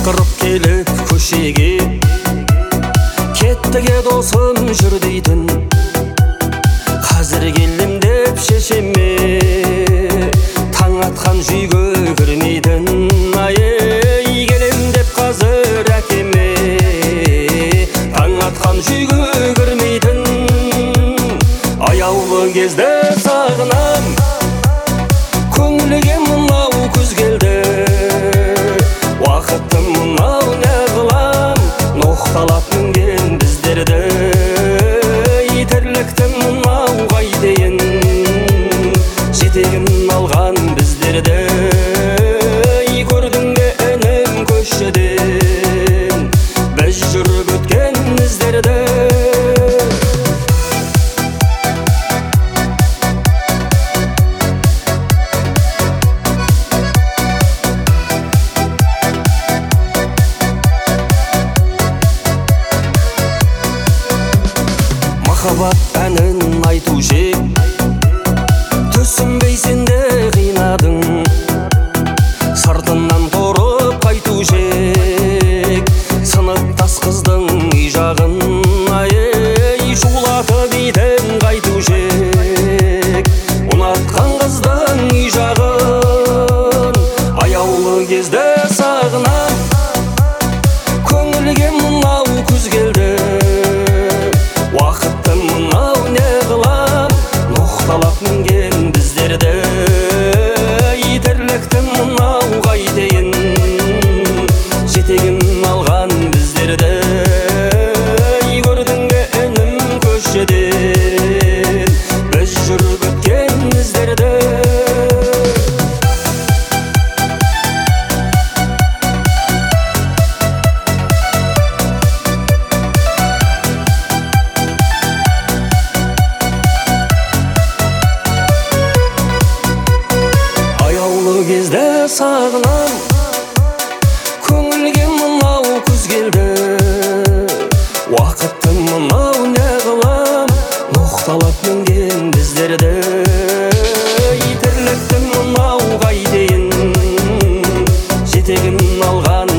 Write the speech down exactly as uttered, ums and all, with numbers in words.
Шақырып келіп көшеге, кеттіге досым жүр дейтін. Қазір келдім деп шешеме, таң атқан жүйге кірмейтін. Ай, келем деп қазір әкеме, таң атқан жүйге кірмейтін. Аяулы кезде сағынам, көңілге мынау күз келді. Уақыттым мынау не қылам, ноқталап мінген біздерді. Тірліктім мынау қайтейін, жетегін алған біздерді. Көрдің бе інім көшеден, біз жүріп өткен іздерді. Махаббат әнін айтушы, түсінбей сен де қинадың. Сыртынан тұрып қайтушы, сыныптас қыздың үй жағын. Ай, шулатып итен қайтушы, ұнатқан қыздың үй жағын. Аяулы кезде сағынам, көңілге мынау күз келді. Уақыттым мынау не қылам, ноқталап мінген біздерді. Тірліктім мынау қайтейін, жетегін алған біздерді. Көрдің бе інім көшеден, біз жүріп өткен іздерді. Кезде сағынам, көңілге мынау күз келді. Уақыттым мынау не қылам, ноқталап мінген біздерді. Тірліктім мынау қайтейін, жетегін алған